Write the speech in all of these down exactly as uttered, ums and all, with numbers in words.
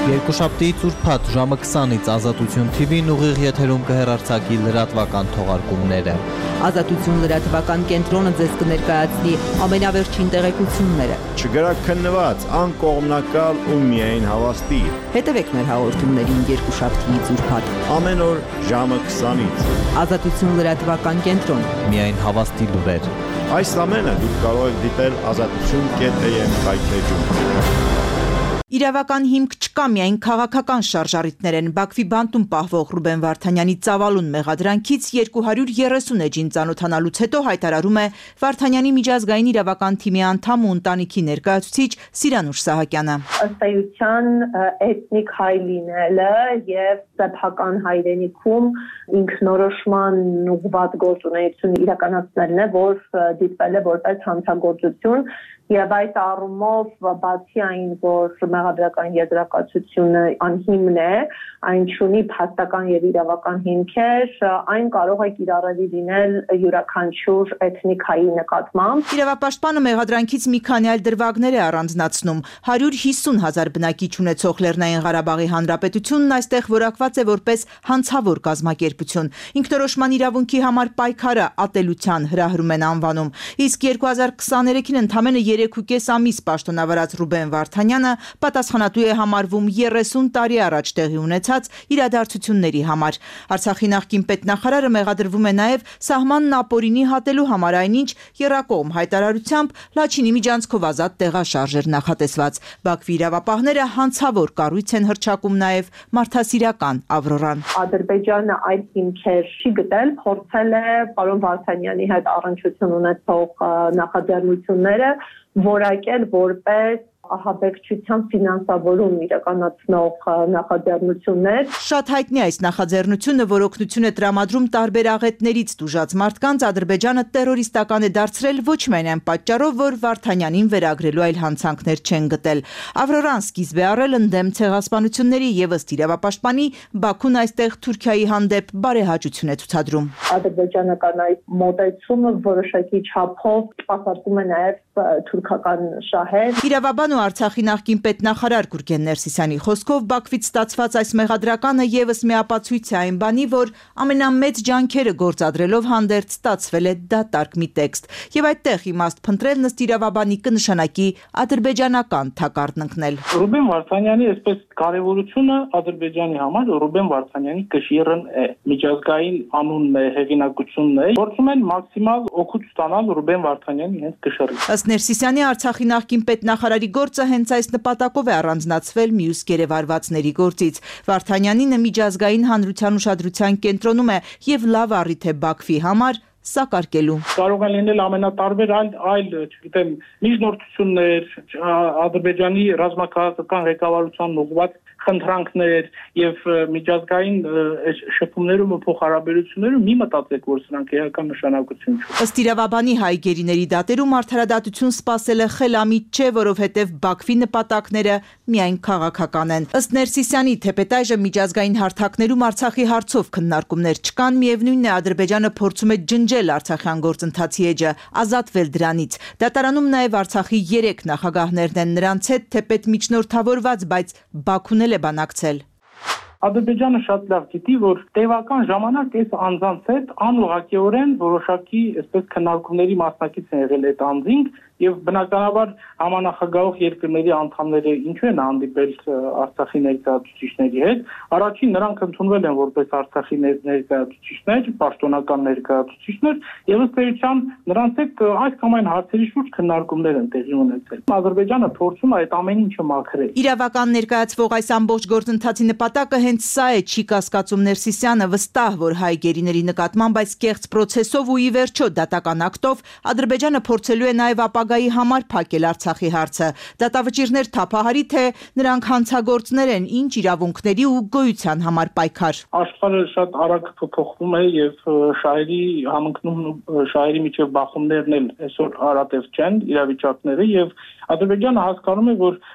Երկուշաբթիից ուրբաթ ժամը քսանից Ազատություն թի վին ուղիղ եթերում կհեռարձակի լրատվական թողարկումները։ Ազատություն լրատվական կենտրոնը ձեզ կներկայացնի ամենավերջին տեղեկությունները։ Չգրաքննված, անկողմնակալ ու միայն հավաստի։ Հետևեք մեր հաղորդումներին երկուշաբթիից ուրբաթ Ամեն օր ժամը քսանից։ Ազատություն լրատվական կենտրոն։ Միայն հավաստի լուրեր։ Այս ամենը դուք կարող եք դիտել ազատություն կետ էմ հայթեջում։ Իրավական հիմք չկա, միայն քաղաքական շարժառիթներ են։ Բաքվի բանտում պահվող Ռուբեն Վարդանյանի ծավալուն մեղադրանքից երկու հարյուր երեսուն էջին ծանոթանալուց հետո հայտարարում է Վարդանյանի միջազգային իրավական թիմի անդամ ու ընտանիքի ներկայացուցիչ Սիրանուշ Սահակյանը։ Ըստ էության էթնիկ հայ լինելը եւ սեփական հայրենիքում ինքնորոշման ուղղված գործունեություն իրականացնելն է, որ դիտվել է որպես հանցագործություն։ Եվ այդ առումով բացի այն, որ մեղադրական եզրակացությունը անհիմն է, այն չունի փաստական եւ իրավական հիմքեր, այն կարող է կիրառելի լինել յուրաքանչյուր էթնիկ հայի նկատմամբ։ Իրավապաշտպանը մեղադրանքից մի քանի այլ դրվագներ է առանձնացնում։ հարյուր հիսուն հազար բնակիչ ունեցող Լեռնային Ղարաբաղի Հանրապետությունն այստեղ որակված է որպես հանցավոր կազմակերպություն։ Ինքնորոշման իրավունքի համար պայքարը ատելության հրահրում են անվանում։ Իսկ երկու հազար քսաներեքին ընդամենը երեք ու կես ամիս պաշտոնավարած Ռուբեն Վարդանյանը պատասխանատու է համարվում երեսուն տարի առաջ տեղի ունեցած իրադարձությունների համար։ Արցախի նախկին պետնախարարը մեղադրվում է նաև սահմանն ապօրինի հատելու համար, այնինչ եռակողմ հայտարարությամբ Լաչինի միջանցքով ազատ տեղաշարժ էր նախատեսված։ Բաքվի իրավապահները հանցավոր կառույց են հռչակում նաև մարդասիրական Ավրորան։ Ադրբեջանը այլ հիմքեր չի գտել, փորձել է պարոն Վարդանյանի հետ առնչություն ունեցող նախաձեռնությունները որակել որպես ահաբեկչության ֆինանսավորում իրականացնող նախաձեռնություններ։ Շատ հայտնի այս նախաձեռնությունը, որ օգնություն է տրամադրում տարբեր աղետներից տուժած մարդկանց, Ադրբեջանը տերորիստական է դարձրել ոչ միայն այն պատճառով, որ Վարդանյանին վերագրելու այլ հանցանքներ չեն գտել։ Ավրորան սկիզբ է առել ընդդեմ ցեղասպանությունների եւ ըստ իրավապաշտպանի Բաքուն այստեղ Թուրքիայի հանդեպ բարեհաճություն է ցուցադրում։ Ադրբեջանական այդ մոտեցումը որոշակի չափով սպասարկում է նաեւ թուրքական շահեր։ Իրավաբան ու Արցախի նախկին պետնախարար Գուրգեն Ներսիսյանի խոսքով Բաքվից ստացված այս մեղադրականը եւս մի ապացույց է այն բանի, որ ամենամեծ ջանքերը գործադրելով հանդերձ ստացվել է դատարկ մի տեքստ, եւ այդտեղ իմաստ փնտրելն ըստ իրավաբանի կնշանակի ադրբեջանական թակարդ ընկնել։ Ռուբեն Վարդանյանի այսպես կարևորությունը Ադրբեջանի համար Ռուբեն Վարդանյանի կշիռն է, միջազգային անունն է, հեղինակությունն է, փորձում են մաքսիմալ օգուտ ստանալ Ռուբեն Վարդանյանի հենց կշռից։ Ըստ Ներսիսյանի Արցախի նախկին պետնախարարի գործը հենց այս նպատակով է առանձնացվել մյուս գերեվարվածների գործից։ Վարդանյանինը միջազգային հանրության ուշադրության կենտրոնում է եւ լավ առիթ է Բաքվի համար սակարկելու։ Կարող են լինել ամենատարբեր այլ, այլ, չգիտեմ, միջնորդություններ, Ադրբեջանի ռազմաքաղաքական ղեկավարությանն ուղղված խնդրանքներ եւ միջազգային շփումներում ու փոխհարաբերություններում մի մտածեք, որ սրանք էական նշանակություն չունեն։ Ըստ իրավաբանի հայ գերիների դատերում արդարադատություն սպասելը խելամիտ չէ, որովհետեւ Բաքվի նպատակները միայն քաղաքական են։ Ըստ Ներսիսյանի, թեպետ այժմ միջազգային հարթակներում Արցախի հարցով քննարկումներ չկան, միևնույնն է Ադրբեջանը փորձում է ջնջել արցախյան գործընթացի էջը, ազատվել դրանից։ Դատարանում նաև Արցախի երեք նախագահներն են, նրանց հետ թեպետ միջնորդավորված, բայց Բաքուն էլ է բանակցել։ Ադրբեջանը շատ լավ գիտի, որ տևական ժամանակ այս անձանց հետ անուղղակիորեն որոշակի այսպես քննարկումների մասնակից են եղել այդ անձինք եւ բնականաբար համանախագահող երկրների անդամները ինչու են հանդիպել Արցախի ներկայացուցիչների հետ։ Առաջին նրանք ընդունվել են որպես Արցախի ներկայացուցիչներ, պաշտոնական ներկայացուցիչներ եւ ըստ էության նրանց հետ այս կամ այն հարցերի շուրջ քննարկումներ են տեղի ունեցել։ Ադրբեջանը փորձում է այդ ամեն ինչը մաքրել։ Իրավական ներկայացվող այս ամբողջ գործընթացի նպատակը հենց սա է, չի կասկածում Ներսիսյանը, վստահ, որ հայ գերիների նկատմամբ այս կեղծ պրոցեսով ու ի վերջո դատական ակտով Ադրբեջանը փորձելու է նաեւ ապագայի համար փակել Արցախի հարցը։ Դատավճիռներ թափահարի, թե նրանք հանցագործներ են, ինչ իրավունքների ու գոյության համար պայքար։ Աշխարհը շատ արագ փոփոխվում է եւ շահերի համընկնում շահերի միջև բախումներն էլ այսօր հարատև չեն իրավիճակները եւ Ադրբեջանը հասկանում է, որ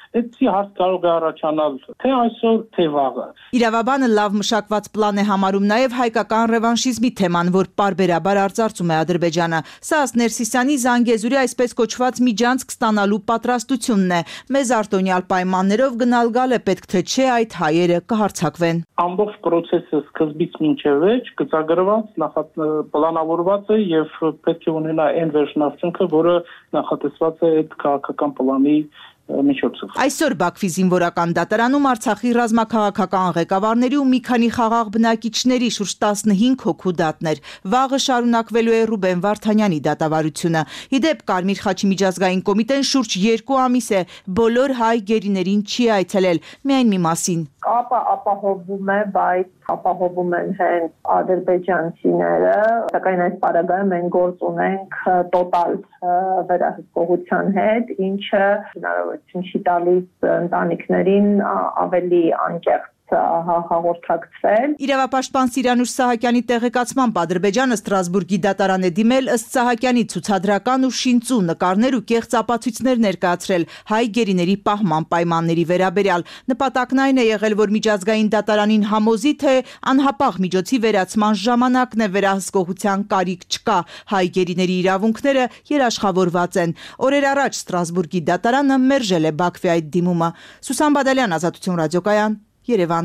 այդպիսի հարց կարող է առաջանալ թե այսօր, թե վաղը։ Իրավաբանը լավ մշակված պլան է համարում նաև հայկական ռևանշիզմի թեման, որ պարբերաբար արծարծում է Ադրբեջանը։ Սա ըստ Ներսիսյանի Զանգեզուրի այսպես կոչված միջանցք ստանալու պատրաստությունն է։ Մեզ արտոնյալ պայմաններով գնալ գալ է, պետք թե չէ այդ հայերը կհարձակվեն։ Ամբողջ process-ը սկզբից մինչև վերջ գծագրված, նախատ պլանավորված է եւ պետք է ունենա այն վերջնարդյունքը, որը նախատեսված է այդ քաղաքական պլանի միջոցով։ Այսօր Բաքվի զինվորական դատարանում Արցախի ռազմաքաղաքական ղեկավարների ու մի քանի խաղաղ բնակիչների շուրջ տասնհինգ հոգու դատներ։ Վաղը շարունակվելու է Ռուբեն Վարդանյանի դատավարությունը։ Իդեպ Կարմիր խաչի միջազգային կոմիտեն շուրջ երկու ամիս է բոլոր հայ գերիներին չի այցելել, միայն մի մասին։ Կապը ապահովում է, բայց ապահովում են հենց ադրբեջանցիները, սակայն այս պարագայում մենք գործ ունենք տոտալ վերահսկողության հետ, ինչը հնարավորություն չի տալիս ընտանիքներին ավելի անկեղծ հաղորդակցվել։ Իրավապաշտպան Սիրանուշ Սահակյանի տեղեկացմամբ Ադրբեջանը Ստրասբուրգի դատարան է դիմել ըստ Սահակյանի ցուցադրական ու շինծու նկարներ ու կեղծ ապացույցներ ներկայացրել հայ գերիների պահման պայմանների վերաբերյալ։ Նպատակն այն է եղել, որ միջազգային դատարանին համոզի, թե անհապաղ միջոցի վերացման ժամանակն է, վերահսկողության կարիք չկա, հայ գերիների իրավունքները երաշխավորված են։ Օրեր առաջ Ստրասբուրգի դատարանը մերժել է Բաքվի այդ դիմումը։ Սուսան Բադալյան, Ազատություն ռադիոկայան, Երևան։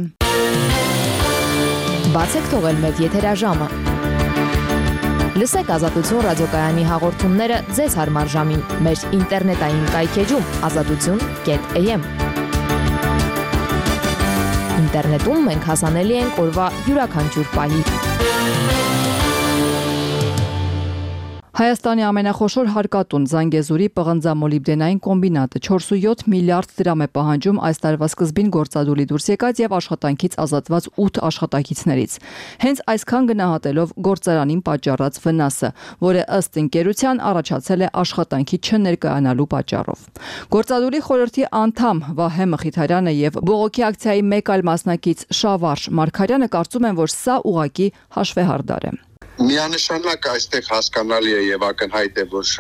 Բացեք թողել մեր եթերաժամը։ Լսեք Ազատություն ռադիոկայանի հաղորդումները ձեզ հարմար ժամին մեր ինտերնետային կայքեջում ազատություն կետ էյ էմ։ Ինտերնետում մենք հասանելի ենք օրվա յուրաքանչյուր պահի։ Հայաստանի ամենախոշոր հարկատուն Զանգեզուրի պղնձամոլիբդենային կոմբինատը չորսույոթ միլիարդ դրամ է պահանջում այս տարվա սկզբին գործադուլի դուրս եկած եւ աշխատանքից ազատված ութ աշխատակիցներից։ Հենց այսքան գնահատելով գործարանին պատճառած վնասը, որը ըստ ընկերության առաջացել է աշխատանքի չներկայանալու պատճառով։ Գործադուլի խորհրդի անդամ Վահե Մխիթարյանը եւ բողոքի ակցիայի մեկ այլ մասնակից Շավարժ Մարգարյանը կարծում են, որ սա ուղղակի հաշվեհարդար է։ Միանշանակ այստեղ հասկանալի է եւ ակնհայտ է, որ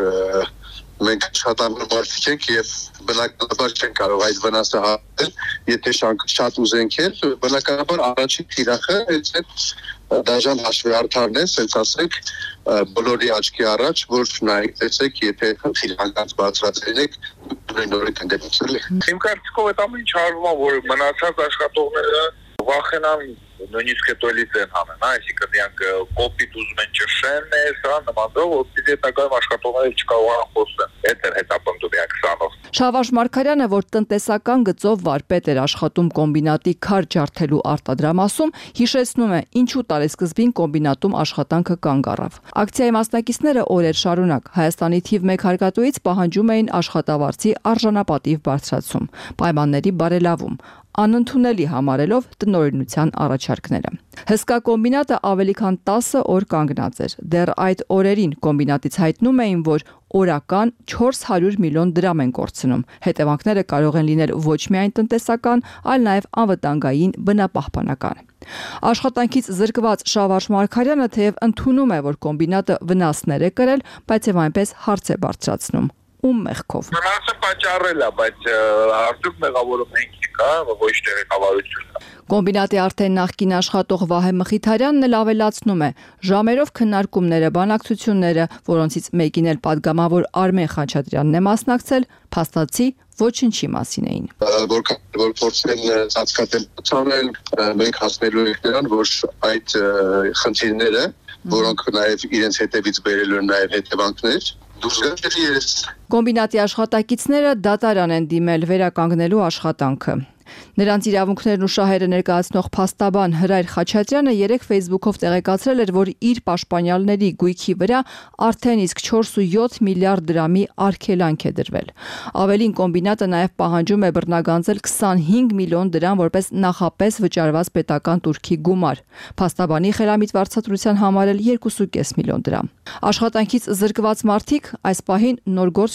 մենք աշխատանքի մարդիկ ենք եւ բնականաբար չենք կարող այդ վնասը հաղթել, եթե շատ ուզենք էլ, բնականաբար առաջին թիրախը այդ դաժան հաշվեհարդարն է, ասենք ասենք բոլորի աչքի առաջ, որ նայեք, տեսեք, եթե խնդիր հանգած բացրած եք, նորից ընդդեմ։ Իմ կարծիքով այդ ամեն ինչ արվում է, որ մնացած աշխատողները վախենան նույնիսկ այդ էլիտեն հանեն, այսինքն նրանք կոպիտ ուզում են ճշեն, սա նմանով, որպեսզի հետագայում աշխատողները չկարողանան խոսել։ Այդ էր հետապնդում իրանք սրանով։ Շավարժ Մարգարյանը, որ տնտեսական գծով վարպետ էր աշխատում կոմբինատի քար ջարդելու արտադրամասում, հիշեցնում է, ինչու տարեսկզբին կոմբինատում աշխատանքը կանգ առավ։ Ակցիայի մասնակիցները օրեր շարունակ Հայաստանի թիվ մեկ հարկատուից պահանջում էին աշխատավարձի արժանապատիվ բարձրացում, պայմանների բարելավում, անընդունելի համարելով տնօրինության առաջարկները։ Հսկա կոմբինատը ավելի քան տասը օր կանգնած էր։ Դեռ այդ օրերին կոմբինատից հայտնում էին, որ օրական չորս հարյուր միլիոն դրամ են կորցնում։ Հետևանքները կարող են լինել ոչ միայն տնտեսական, այլ նաև անվտանգային, բնապահպանական։ Աշխատանքից զրկված Շավարժ Մարգարյանը թեև ընդունում է, որ կոմբինատը վնասներ է կրել, բայց եւ այնպես հարց է բարձրացնում. ում մեղքով։ Վնասը պատճառել է, բայց արդյոք մեղավորը մենք ենք, ոչ թե ղեկավարությունը։ Կոմբինատի արդեն նախկին աշխատող Վահե Մխիթարյանն էլ ավելացնում է. ժամերով քննարկումները, բանակցությունները, որոնցից մեկին էլ падգամավոր Արմեն Խաչատրյանն է մասնակցել, փաստացի ոչինչի մասին էին։ Որքան որ փորձեն ծածկատել, մենք հասնելու ենք նրան, որ այդ խնդիրները, որոնք նաև իրենց հետևից բերելու են նաև հետևանքներ, դուրս գալու ես։ Կոմբինատի աշխատակիցները դատարան են դիմել վերականգնելու աշխատանքը։ Նրանց իրավունքներն ու շահերը ներկայացնող փաստաբան Հրայր Խաչատրյանը երեկ Facebook-ով տեղեկացրել էր, որ իր պաշտպանյալների գույքի վրա արդեն իսկ չորսույոթ միլիարդ դրամի արգելանք է դրվել։ Ավելին կոմբինատը նաև պահանջում է բռնագանձել քսանհինգ միլիոն դրամ որպես նախապես վճարված պետական տուրքի գումար։ Փաստաբանի խելամիտ վարձատրության համար էլ երկու կես միլիոն դրամ։ Աշխատանքից զրկված մարդիկ այս պահին նոր գործ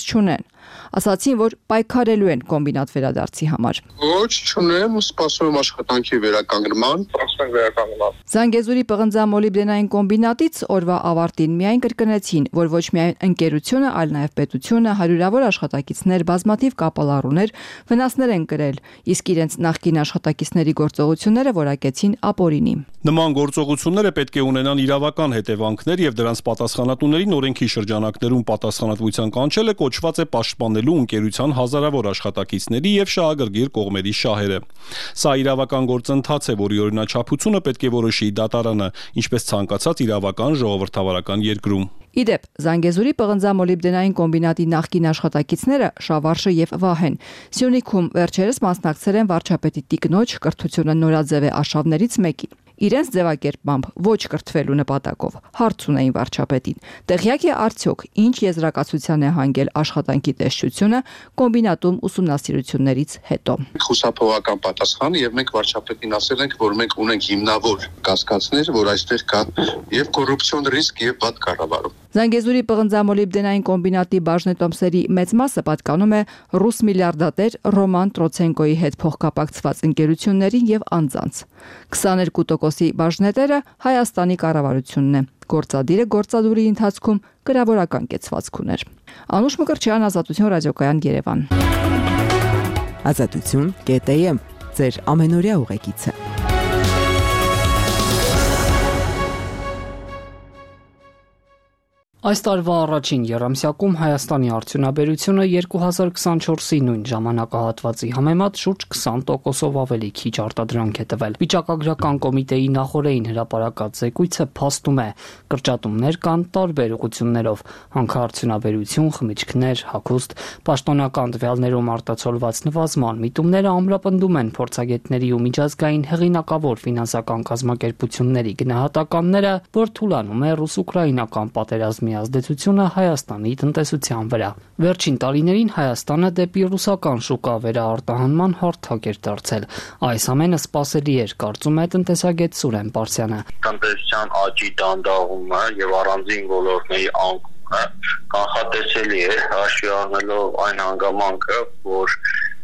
չունեն։ Ասացին, որ պայքարելու են կոմբինատ վերադարձի համար։ Ոչ, չունեմ, սպասում եմ աշխատանքի վերականգնման, սպասում եմ վերականգնման։ Զանգեզուրի պղնձամոլիբդենային կոմբինատից օրվա ավարտին միայն կրկնեցին, որ ոչ միայն ընկերությունը, այլ նաև պետությունը, հարյուրավոր աշխատակիցներ, բազմաթիվ կապալառուներ վնասներ են կրել, իսկ իրենց նախկին աշխատակիցների գործողությունները որակեցին ապօրինի։ Նման գործողությունները պետք է ունենան իրավական հետևանքներ եւ դրանց պատասխանատուներին օրենքի շրջանակներում պատասխանատվության կանչելը կոչված է պաշտպանելու ընկերության հազարավոր աշխատակիցների եւ շահագրգիռ կողմերի շահերը։ Սա իրավական գործընթաց է, որի օրինաչափությունը պետք է որոշի դատարանը, ինչպես ցանկացած իրավական ժողովրդավարական երկրում։ Իդեպ, Զանգեզուրի պղնձամոլիբդենային կոմբինատի նախկին աշխատակիցները Շավարշը եւ Վահեն Սյունիքում վերջերս մասնակցել են վարչապետի տիկնոջ կրթությունը նորաձև է արշավներից մեկին։ Իրենց ձևակերպմամբ ոչ կրթվելու նպատակով հարց ունեին վարչապետին։ Տեղյակ է արդյոք ինչ եզրակացության է հանգել աշխատանքի տեսչությունը կոմբինատում ուսումնասիրություններից հետո։ Խուսափողական պատասխան եւ մենք վարչապետին ասել ենք, որ մենք ունենք հիմնավոր կասկածներ, որ այստեղ կա եւ կոռուպցիոն ռիսկ եւ վատ կառավարում։ Զանգեզուրի պղնձամոլիբդենային կոմբինատի բաժնետոմսերի մեծ մասը պատկանում է ռուս միլիարդատեր Ռոման Տրոցենկոյի հետ փոխկապակցված ընկերություններին եւ անձանց։ քսաներկու տոկոսի բաժնետերը Հայաստանի կառավարությունն է։ Գործադիրը գործադուրի ընթացքում գրավորական կեցվածք ուներ։ Անուշ Մկրտչյան, Ազատություն ռադիոկայան, Երևան։ Ազատություն կետ է եմ, ձեր ամենօրյա ուղեկիցը։ Այս տարվա առաջին եռամսյակում Հայաստանի արդյունաբերությունը երկու հազար քսանչորսի նույն ժամանակահատվածի համեմատ շուրջ քսան տոկոսով ավելի քիչ արտադրանք է տվել։ Վիճակագրական կոմիտեի նախորդին հրապարակած զեկույցը փաստում է, կրճատումներ կան տարբեր ուղղություններով՝ հանքարդյունաբերություն, խմիչքներ, հագուստ, պաշտոնական տվյալներում արտացոլված նվազման միտումները ամրապնդում են փորձագետների ու միջազգային հեղինակավոր ֆինանսական կազմակերպությունների գնահատականները, որ թուլանում է ռուս-ուկրաինական պատերազմի ազդեցությունը Հայաստանի տնտեսության վրա։ Վերջին տարիներին Հայաստանը դեպի ռուսական շուկա վերաարտահանման հարթակ էր դարձել։ Այս ամենը սպասելի էր, կարծում է տնտեսագետ Սուրեն Պարսյանը։ Տնտեսության աճի դանդաղումը եւ առանձին ոլորտների անկումը կանխատեսելի է, հաշվի առնելով այն հանգամանքը, որ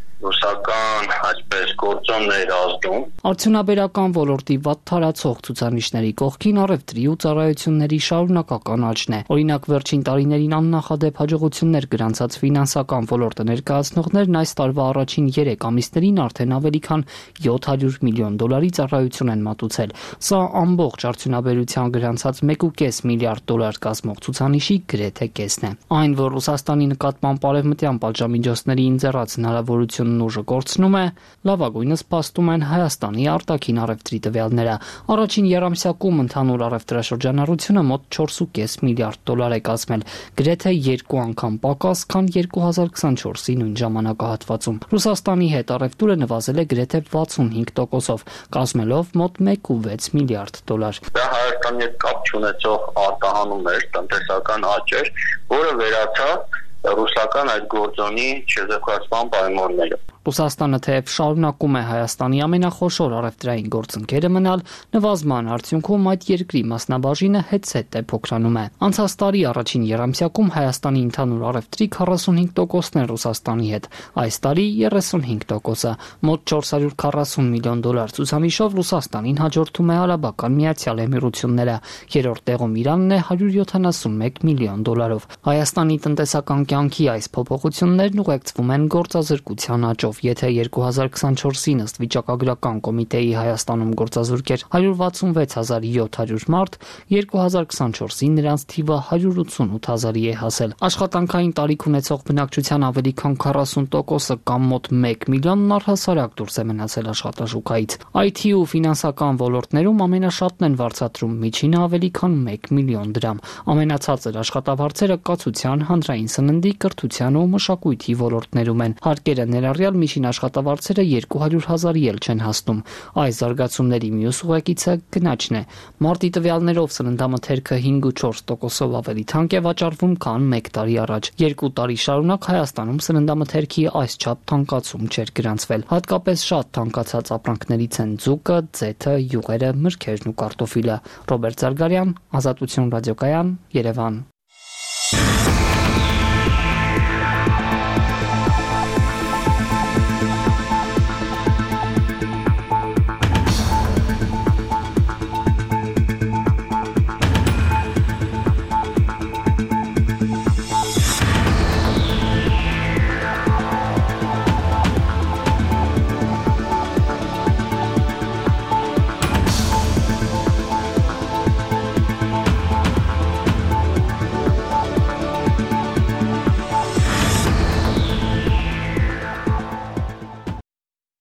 ռուսական այսպես գործոններ ազդում։ Արդյունաբերական ոլորտի վատ թարացող ցուցանիշների կողքին առևտրի ու ծառայությունների շարունակական աճն է։ Օրինակ, վերջին տարիներին աննախադեպ հաջողություններ գրանցած ֆինանսական ոլորտը ներկայացնողներն այս տարվա առաջին երեք ամիսներին արդեն ավելի քան յոթ հարյուր միլիոն դոլարի ծառայություն են մատուցել։ Սա ամբողջ արդյունաբերության գրանցած մեկ ու կես միլիարդ դոլար կազմող ցուցանիշի գրեթե կեսն է։ Այն, որ Ռուսաստանի նկատմամբ արևմտյան պատժամիջոցների ինձեռած հնարավորություն ուժը կորցնում է, լավագույնս փաստում են Հայաստանի արտաքին առևտրի տվյալները։ Առաջին եռամսյակում ընդհանուր առևտրաշրջանառությունը մոտ չորս ու կես միլիարդ դոլար է կազմել, գրեթե երկու անգամ պակաս, քան երկու հազար քսանչորսի նույն ժամանակահատվածում։ Ռուսաստանի հետ առևտուրը նվազել է գրեթե վաթսունհինգ տոկոսով, կազմելով մոտ մեկ ու վեց միլիարդ դոլար։ Դա Հայաստանի հետ կապ չունեցող արտահանում էր, տնտեսական աճ էր, որը վերացավ ռուսական այդ գործոնի չեզոքացման պայմանները։ Ռուսաստանը թեև շարունակում է Հայաստանի ամենախոշոր առևտրային գործընկերը մնալ, նվազման արդյունքում այդ երկրի մասնաբաժինը հետզհետե է փոքրանում է։ Անցած տարի առաջին եռամսյակում Հայաստանի ընդհանուր առևտրի քառասունհինգ տոկոսն է Ռուսաստանի հետ, այս տարի երեսունհինգ տոկոսը, մոտ չորս հարյուր քառասուն միլիոն դոլար ցուցանիշով Ռուսաստանին հաջորդում է Արաբական Միացյալ Էմիրությունները, երրորդ տեղում Իրանն է հարյուր յոթանասունմեկ միլիոն դոլարով։ Հայաստանի տնտեսական կյանքի այս փոփոխություններն ուղեկցվում են գործազրկության աճով։ Եթե երկու հազար քսանչորսին ըստ վիճակագրական կոմիտեի Հայաստանում գործազուրկ էր հարյուր վաթսունվեց հազար յոթ հարյուր մարդ, երկու հազար քսանչորսին նրանց թիվը հարյուր ութսունութ հազարի է հասել։ Աշխատանքային տարիք ունեցող բնակչության ավելի քան քառասուն տոկոսը կամ մոտ մեկ միլիոնն առհասարակ դուրս է մնացել աշխատաշուկայից։ Այ թի ու ֆինանսական ոլորտներում ամենաշատն են վարձատրում միջինը ավելի քան մեկ միլիոն դրամ։ Ամենացածր աշխատավարձերը կացության, հանրային սննդի, կրթության ու մշակույթի ոլորտներում են։ Հարկերը ներառյալ միջին աշխատավարձերը երկու հարյուր հազարի էլ չեն հասնում։ Այս զարգացումների մյուս ուղեկիցը գնաճն է։ Մարտի տվյալներով սննդամթերքը հինգ ու չորս տոկոսով ավելի թանկ է վաճառվում, քան մեկ տարի առաջ։ Երկու տարի շարունակ Հայաստանում սննդամթերքի այսչափ թանկացում չէր գրանցվել։ Հատկապես շատ թանկացած ապրանքներից են ձուկը, ձեթը, յուղերը, մրգերն ու կարտոֆիլը։ Ռոբերտ Զարգարյան, Ազատություն ռադիոկայան, Երևան։